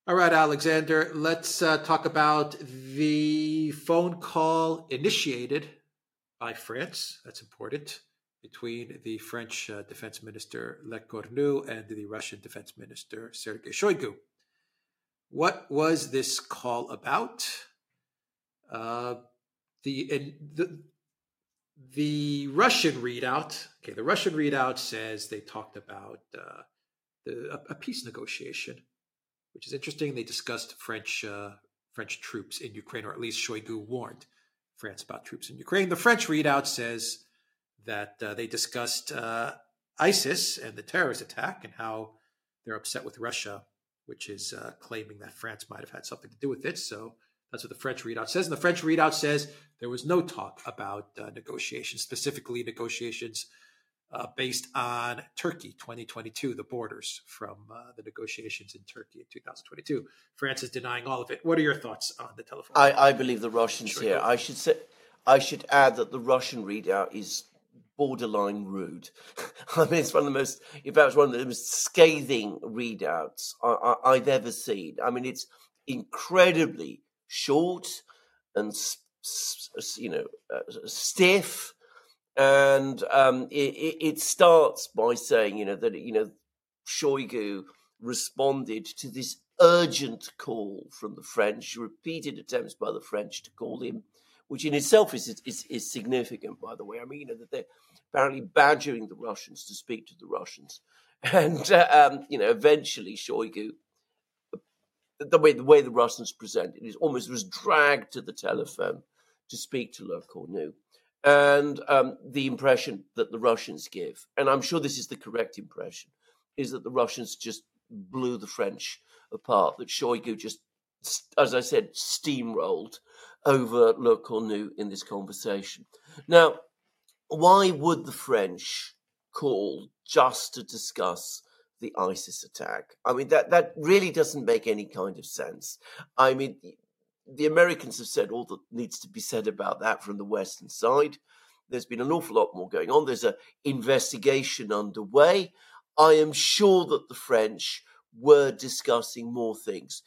All right, Alexander, let's talk about the phone call initiated by France. That's important. Between the French Defense Minister Le Cornu and the Russian Defense Minister Sergei Shoigu. What was this call about? Uh, the Russian readout. Okay, the Russian readout says they talked about a peace negotiation, which is interesting. They discussed French troops in Ukraine, or at least Shoigu warned France about troops in Ukraine. The French readout says that they discussed ISIS and the terrorist attack and how they're upset with Russia, which is claiming that France might have had something to do with it. So that's what the French readout says. And the French readout says there was no talk about negotiations, specifically negotiations based on Turkey 2022, the borders from the negotiations in Turkey in 2022. France is denying all of it. What are your thoughts on the telephone? I believe the Russians here. I should add that the Russian readout is borderline rude. I mean, it's one of the most, in fact, it's one of the most scathing readouts I've ever seen. I mean, it's incredibly short and stiff, and it starts by saying that Shoigu responded to this urgent call from the French, repeated attempts by the French to call him, which in itself is significant, by the way. I mean, that they're apparently badgering the Russians to speak to the Russians, and eventually Shoigu, the way the Russians presented it, almost was dragged to the telephone to speak to Le Cornu. And the impression that the Russians give, and I'm sure this is the correct impression, is that the Russians just blew the French apart, that Shoigu just, as I said, steamrolled over Le Cornu in this conversation. Now, why would the French call just to discuss the ISIS attack? I mean, that really doesn't make any kind of sense. I mean, the Americans have said all that needs to be said about that from the Western side. There's been an awful lot more going on. There's an investigation underway. I am sure that the French were discussing more things.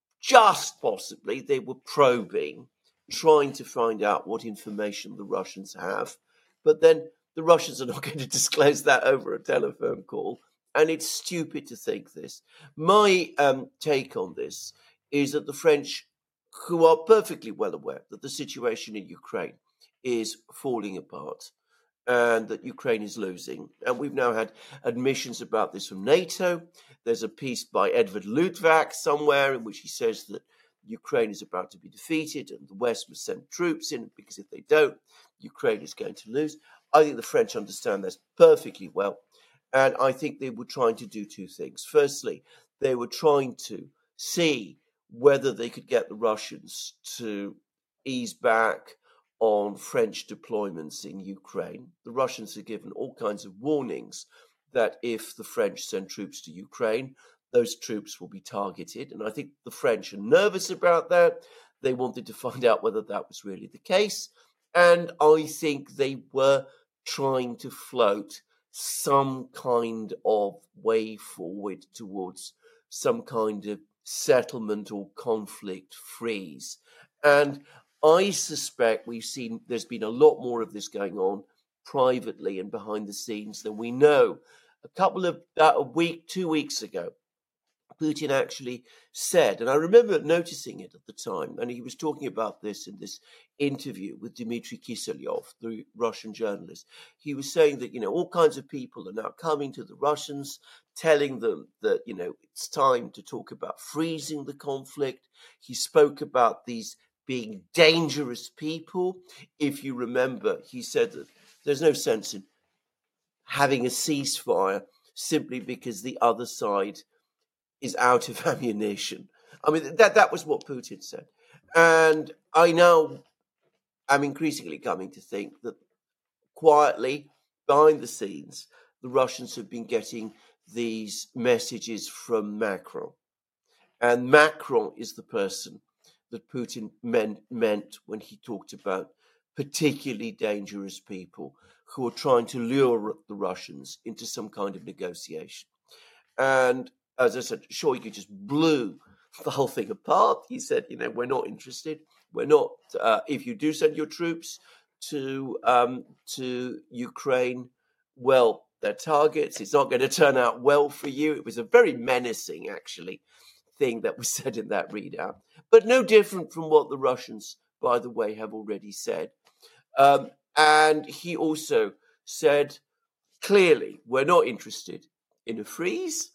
Just possibly they were probing, trying to find out what information the Russians have. But then the Russians are not going to disclose that over a telephone call. And it's stupid to think this. My take on this is that the French, who are perfectly well aware that the situation in Ukraine is falling apart and that Ukraine is losing. And we've now had admissions about this from NATO. There's a piece by Edward Luttwak somewhere in which he says that Ukraine is about to be defeated and the West must send troops in because if they don't, Ukraine is going to lose. I think the French understand this perfectly well. And I think they were trying to do two things. Firstly, they were trying to see whether they could get the Russians to ease back on French deployments in Ukraine. The Russians have given all kinds of warnings that if the French send troops to Ukraine, those troops will be targeted. And I think the French are nervous about that. They wanted to find out whether that was really the case. And I think they were trying to float some kind of way forward towards some kind of settlement or conflict freeze. And I suspect there's been a lot more of this going on privately and behind the scenes than we know. A week, 2 weeks ago, Putin actually said, and I remember noticing it at the time, and he was talking about this in this interview with Dmitry Kiselyov, the Russian journalist. He was saying that, all kinds of people are now coming to the Russians, telling them that, it's time to talk about freezing the conflict. He spoke about these being dangerous people. If you remember, he said that there's no sense in having a ceasefire simply because the other side is out of ammunition. I mean, that was what Putin said. And I now am increasingly coming to think that quietly, behind the scenes, the Russians have been getting these messages from Macron. And Macron is the person that Putin meant when he talked about particularly dangerous people who are trying to lure the Russians into some kind of negotiation. And as I said, Shoigu just blew the whole thing apart. He said, we're not interested. We're not. If you do send your troops to Ukraine, well, they're targets. It's not going to turn out well for you. It was a very menacing, actually, thing that was said in that readout, but no different from what the Russians, by the way, have already said. And he also said clearly, we're not interested in a freeze.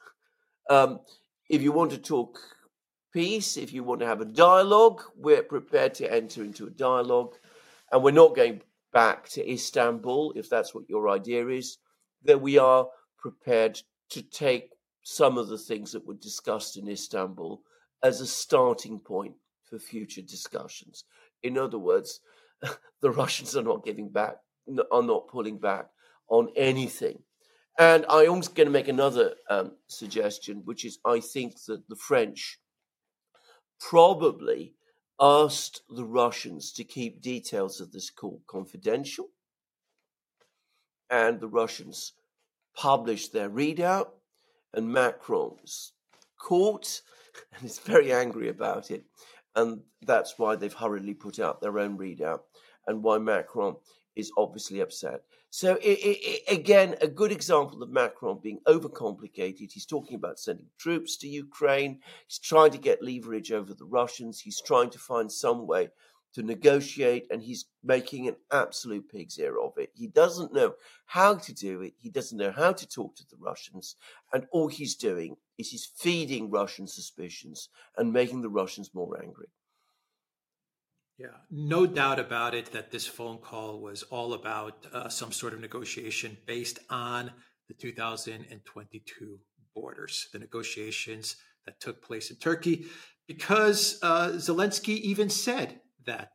If you want to talk peace, if you want to have a dialogue, we're prepared to enter into a dialogue, and we're not going back to Istanbul, if that's what your idea is. That we are prepared to take some of the things that were discussed in Istanbul as a starting point for future discussions. In other words, the Russians are not pulling back on anything. And I'm also going to make another suggestion, which is I think that the French probably asked the Russians to keep details of this call confidential. And the Russians published their readout, and Macron's caught and is very angry about it. And that's why they've hurriedly put out their own readout, and why Macron is obviously upset. So again, a good example of Macron being overcomplicated. He's talking about sending troops to Ukraine. He's trying to get leverage over the Russians. He's trying to find some way to negotiate, and he's making an absolute pig's ear of it. He doesn't know how to do it. He doesn't know how to talk to the Russians. And all he's doing is he's feeding Russian suspicions and making the Russians more angry. Yeah, no doubt about it that this phone call was all about some sort of negotiation based on the 2022 borders, the negotiations that took place in Turkey, because Zelensky even said that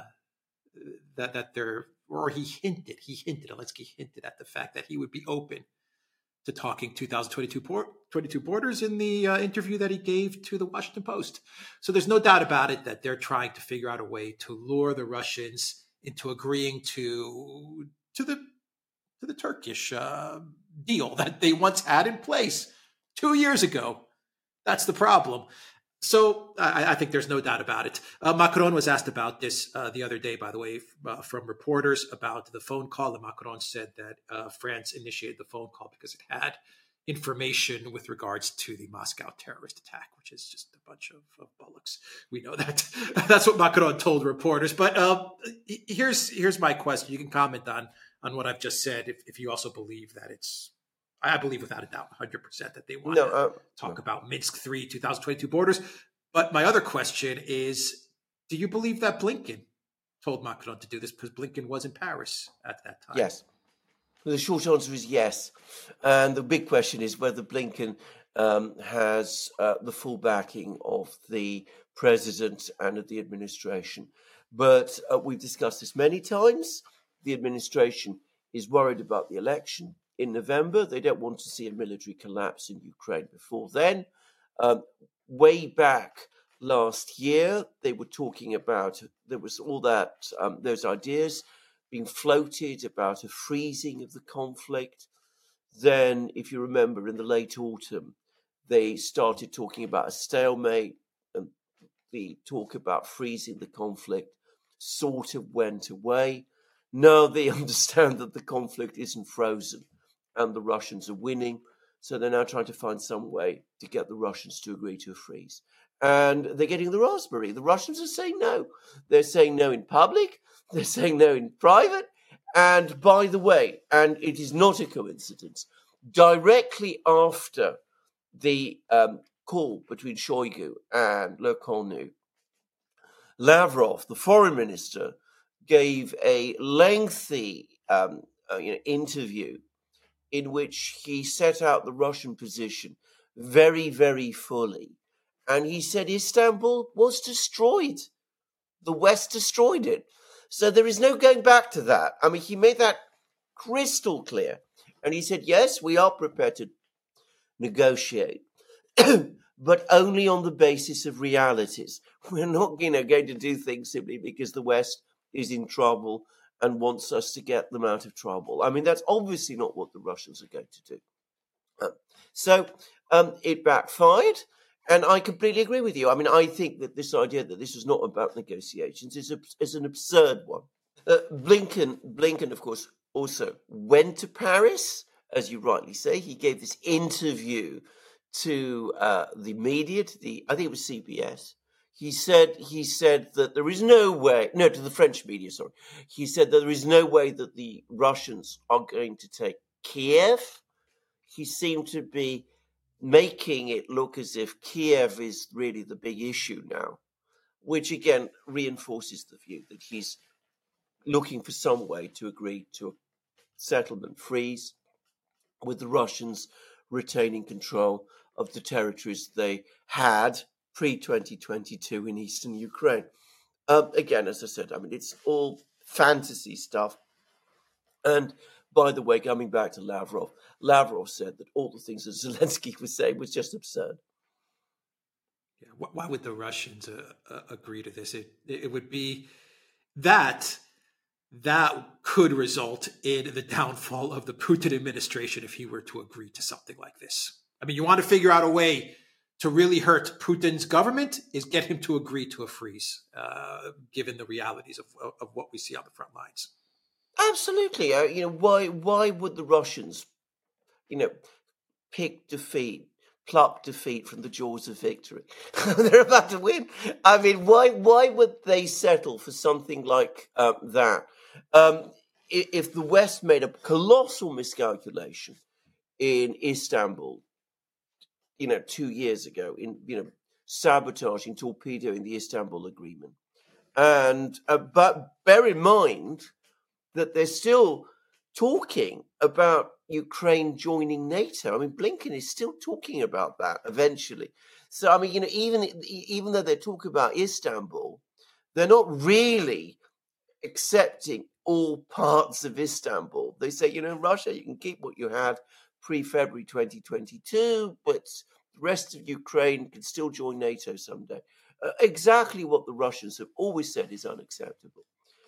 there, or Zelensky hinted at the fact that he would be open to talking 2022 borders in the interview that he gave to the Washington Post. So there's no doubt about it that they're trying to figure out a way to lure the Russians into agreeing to the Turkish deal that they once had in place 2 years ago. That's the problem. So I think there's no doubt about it. Macron was asked about this the other day, by the way, from reporters about the phone call. And Macron said that France initiated the phone call because it had information with regards to the Moscow terrorist attack, which is just a bunch of bollocks. We know that. That's what Macron told reporters. But here's my question. You can comment on what I've just said if you also believe that it's, I believe without a doubt, 100% that they want to talk about Minsk III 2022 borders. But my other question is, do you believe that Blinken told Macron to do this? Because Blinken was in Paris at that time. Yes. The short answer is yes. And the big question is whether Blinken has the full backing of the president and of the administration. But we've discussed this many times. The administration is worried about the election in November. They don't want to see a military collapse in Ukraine before then. Way back last year, they were talking about, there was all that, those ideas being floated about a freezing of the conflict. Then, if you remember, in the late autumn, they started talking about a stalemate, and the talk about freezing the conflict sort of went away. Now they understand that the conflict isn't frozen and the Russians are winning. So they're now trying to find some way to get the Russians to agree to a freeze. And they're getting the raspberry. The Russians are saying no. They're saying no in public. They're saying no in private. And by the way, and it is not a coincidence, directly after the call between Shoigu and Le Cornu, Lavrov, the foreign minister, gave a lengthy interview in which he set out the Russian position very, very fully. And he said Istanbul was destroyed. The West destroyed it. So there is no going back to that. I mean, he made that crystal clear. And he said, yes, we are prepared to negotiate, but only on the basis of realities. We're not going to do things simply because the West is in trouble and wants us to get them out of trouble. I mean, that's obviously not what the Russians are going to do. So it backfired, And I completely agree with you. I mean, I think that this idea that this was not about negotiations is an absurd one. Blinken, of course, also went to Paris, as you rightly say. He gave this interview to the media, I think it was CBS. He said that there is no way, no, to the French media, sorry. He said that there is no way that the Russians are going to take Kiev. He seemed to be making it look as if Kiev is really the big issue now, which again reinforces the view that he's looking for some way to agree to a settlement freeze with the Russians retaining control of the territories they had pre-2022 in eastern Ukraine. Again, as I said, I mean, it's all fantasy stuff. And by the way, coming back to Lavrov said that all the things that Zelensky was saying was just absurd. Yeah, why would the Russians agree to this? It would be that could result in the downfall of the Putin administration if he were to agree to something like this. I mean, you want to figure out a way to really hurt Putin's government is get him to agree to a freeze, given the realities of what we see on the front lines. Absolutely. Why would the Russians, pluck defeat from the jaws of victory? They're about to win. I mean, why would they settle for something like that? If the West made a colossal miscalculation in Istanbul, 2 years ago, in sabotaging, torpedoing the Istanbul Agreement, and but bear in mind that they're still talking about Ukraine joining NATO. I mean, Blinken is still talking about that eventually. So, I mean, even though they talk about Istanbul, they're not really accepting all parts of Istanbul. They say, Russia, you can keep what you had pre-February 2022, but the rest of Ukraine can still join NATO someday. Exactly what the Russians have always said is unacceptable.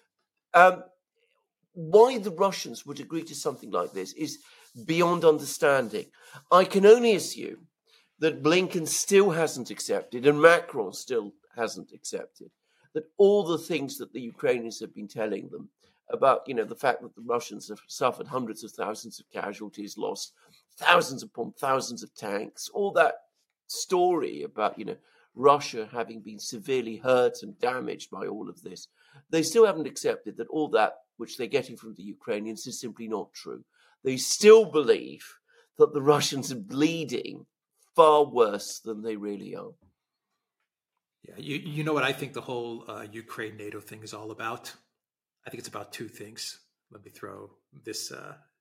Why the Russians would agree to something like this is beyond understanding. I can only assume that Blinken still hasn't accepted, and Macron still hasn't accepted, that all the things that the Ukrainians have been telling them about, the fact that the Russians have suffered hundreds of thousands of casualties, lost thousands upon thousands of tanks, all that story about, Russia having been severely hurt and damaged by all of this, they still haven't accepted that all that which they're getting from the Ukrainians is simply not true. They still believe that the Russians are bleeding far worse than they really are. Yeah, you know what I think the whole Ukraine NATO thing is all about? I think it's about two things. Let me throw these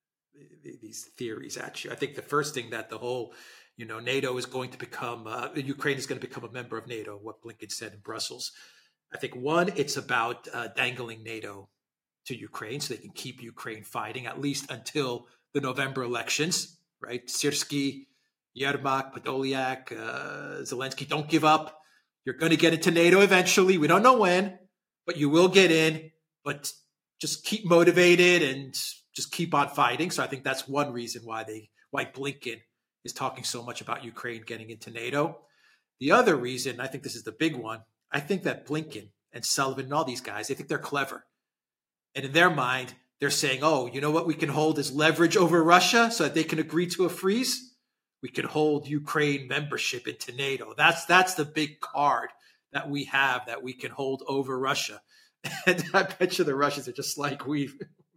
theories at you. I think the first thing that the whole, NATO is going to become, Ukraine is going to become a member of NATO, what Blinken said in Brussels. I think one, it's about dangling NATO to Ukraine so they can keep Ukraine fighting at least until the November elections, right? Syrskyi, Yermak, Podolyak, Zelensky, don't give up. You're going to get into NATO eventually. We don't know when, but you will get in. But just keep motivated and just keep on fighting. So I think that's one reason why Blinken is talking so much about Ukraine getting into NATO. The other reason, I think this is the big one, I think that Blinken and Sullivan and all these guys, they think they're clever. And in their mind, they're saying, oh, you know what we can hold as leverage over Russia so that they can agree to a freeze? We can hold Ukraine membership into NATO. That's the big card that we have that we can hold over Russia. And I bet you the Russians are just like we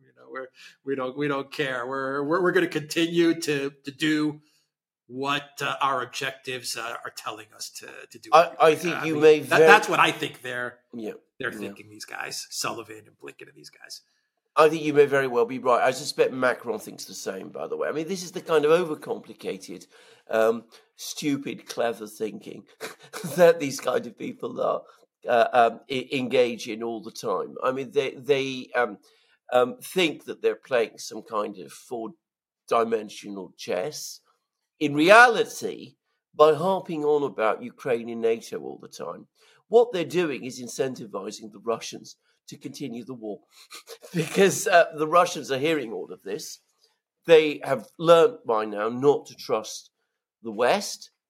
don't care. We're going to continue to do what our objectives are telling us to do. I think you may. That's what I think they're thinking. These guys, Sullivan and Blinken, and these guys. I think you may very well be right. I suspect Macron thinks the same, by the way. I mean, this is the kind of overcomplicated, stupid, clever thinking that these kind of people are engage in all the time. I mean, they think that they're playing some kind of four-dimensional chess. In reality, by harping on about Ukraine in NATO all the time, what they're doing is incentivizing the Russians to continue the war because the Russians are hearing all of this. They have learned by now not to trust the West.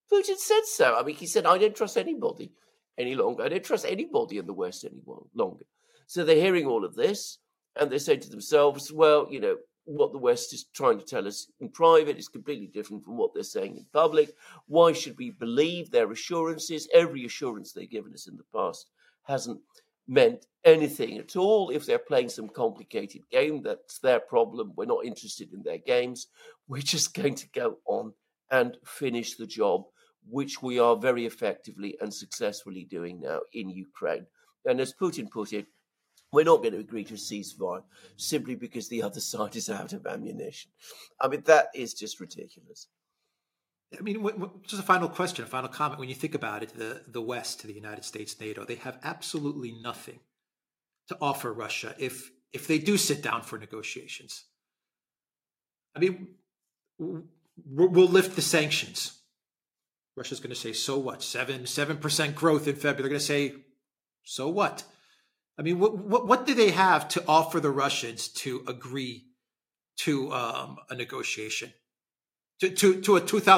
Putin said so. I mean, he said, I don't trust anybody any longer. I don't trust anybody in the West any longer. So they're hearing all of this, and they say to themselves, well, what the West is trying to tell us in private is completely different from what they're saying in public. Why should we believe their assurances? Every assurance they've given us in the past hasn't meant anything at all. If they're playing some complicated game, that's their problem. We're not interested in their games. We're just going to go on and finish the job, which we are very effectively and successfully doing now in Ukraine. And as Putin put it, we're not going to agree to a ceasefire simply because the other side is out of ammunition. I mean, that is just ridiculous. I mean, just a final question, a final comment. When you think about it, the West, the United States, NATO, they have absolutely nothing to offer Russia if they do sit down for negotiations. I mean, we'll lift the sanctions. Russia's going to say, so what? 7% growth in February. They're going to say, so what? I mean, what do they have to offer the Russians to agree to a negotiation? To a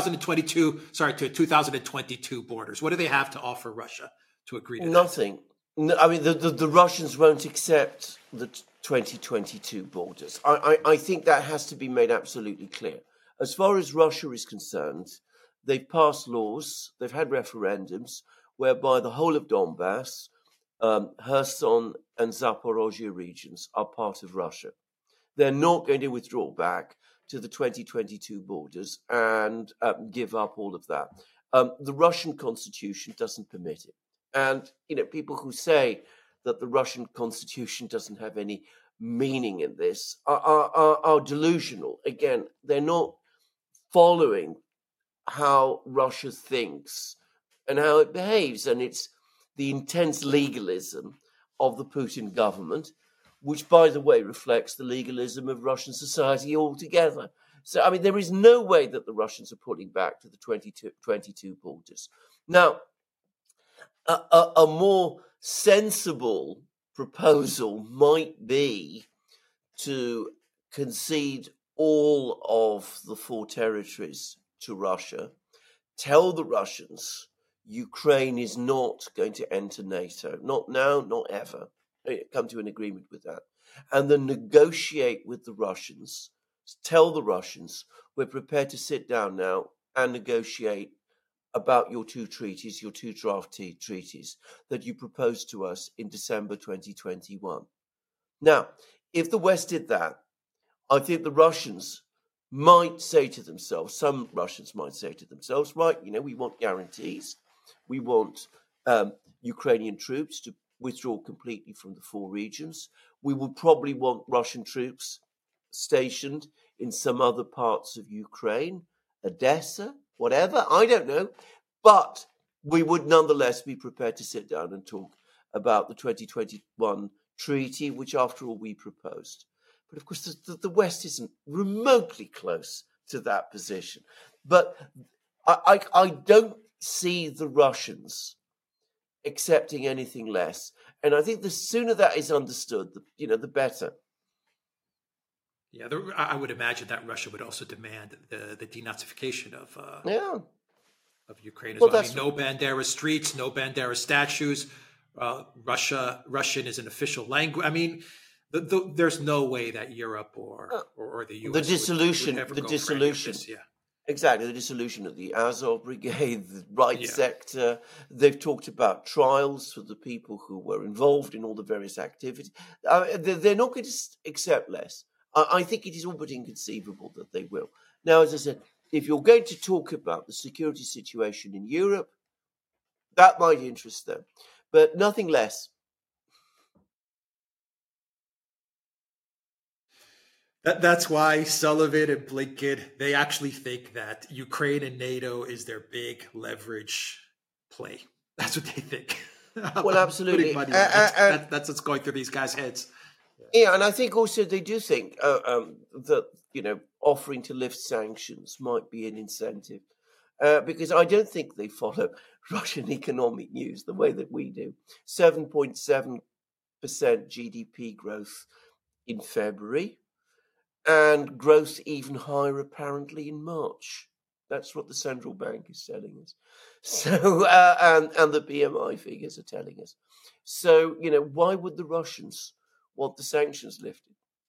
2022 borders. What do they have to offer Russia to agree to Nothing. No, I mean, the Russians won't accept the 2022 borders. I think that has to be made absolutely clear. As far as Russia is concerned, they've passed laws, they've had referendums whereby the whole of Donbass, Kherson and Zaporozhye regions are part of Russia. They're not going to withdraw back to the 2022 borders and give up all of that. The Russian constitution doesn't permit it. And, people who say that the Russian constitution doesn't have any meaning in this are delusional. Again, they're not following how Russia thinks and how it behaves. And it's the intense legalism of the Putin government, which, by the way, reflects the legalism of Russian society altogether. So, I mean, there is no way that the Russians are pulling back to the 2022 borders. Now, a more sensible proposal might be to concede all of the 4 territories to Russia, tell the Russians Ukraine is not going to enter NATO, not now, not ever. Come to an agreement with that. And then negotiate with the Russians, tell the Russians, we're prepared to sit down now and negotiate about your 2 treaties, your 2 draft treaties that you proposed to us in December 2021. Now, if the West did that, I think the Russians might say to themselves, some Russians might say to themselves, right, we want guarantees. We want Ukrainian troops to withdraw completely from the 4 regions. We would probably want Russian troops stationed in some other parts of Ukraine, Odessa, whatever, I don't know. But we would nonetheless be prepared to sit down and talk about the 2021 treaty, which after all we proposed. But of course, the West isn't remotely close to that position. But I don't see the Russians accepting anything less. And I think the sooner that is understood, the better. Yeah, I would imagine that Russia would also demand the denazification of Ukraine as well. I mean, no Bandera streets, no Bandera statues. Russian is an official language. I mean, there's no way that Europe or the US the dissolution, would ever the go dissolution. for any of this. Exactly, the dissolution of the Azov Brigade, the right sector. They've talked about trials for the people who were involved in all the various activities. They're not going to accept less. I think it is all but inconceivable that they will. Now, as I said, if you're going to talk about the security situation in Europe, that might interest them, but nothing less. That's why Sullivan and Blinken, they actually think that Ukraine and NATO is their big leverage play. That's what they think. Well, absolutely. That's what's going through these guys' heads. Yeah, and I think also they do think that, offering to lift sanctions might be an incentive. Because I don't think they follow Russian economic news the way that we do. 7.7% GDP growth in February. And growth even higher, apparently, in March. That's what the central bank is telling us. So, and the PMI figures are telling us. So, why would the Russians want the sanctions lifted?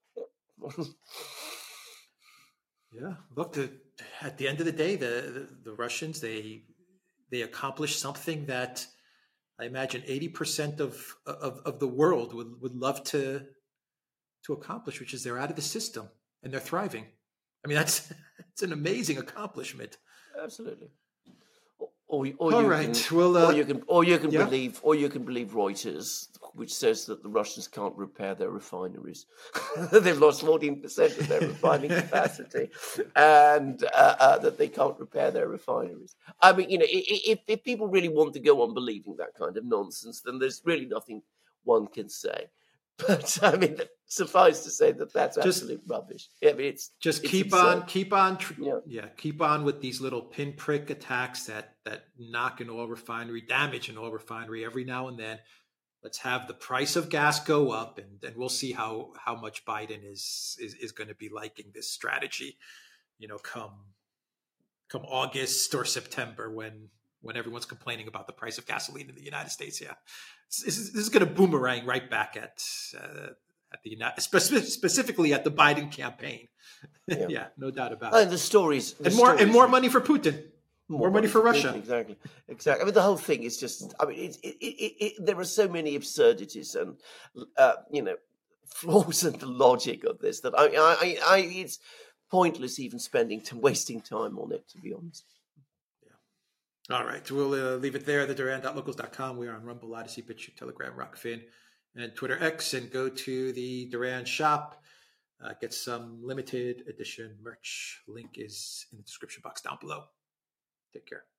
Yeah, look, at the end of the day, the Russians, they accomplished something that I imagine 80% of the world would love to accomplish, which is they're out of the system and they're thriving. I mean, it's an amazing accomplishment. Absolutely. All right. Well, you can yeah. believe Reuters, which says that the Russians can't repair their refineries. They've lost 14% of their refining capacity, and that they can't repair their refineries. I mean, if people really want to go on believing that kind of nonsense, then there's really nothing one can say. But I mean, suffice to say that that's absolute rubbish. I mean, it's keep on with these little pinprick attacks that knock an oil refinery, damage an oil refinery every now and then. Let's have the price of gas go up, and we'll see how much Biden is going to be liking this strategy. Come August or September when everyone's complaining about the price of gasoline in the United States. Yeah, this is going to boomerang right back at the specifically at the Biden campaign. Yeah, no doubt about it. And the stories, more money for Putin, more money for Russia. Putin, exactly. I mean, the whole thing is just. I mean, there are so many absurdities and flaws in the logic of this that it's pointless even wasting time on it, to be honest. All right, we'll leave it there. The Duran.locals.com. We are on Rumble, Odyssey, BitChute, Telegram, Rockfin, and Twitter X. And go to the Duran shop. Get some limited edition merch. Link is in the description box down below. Take care.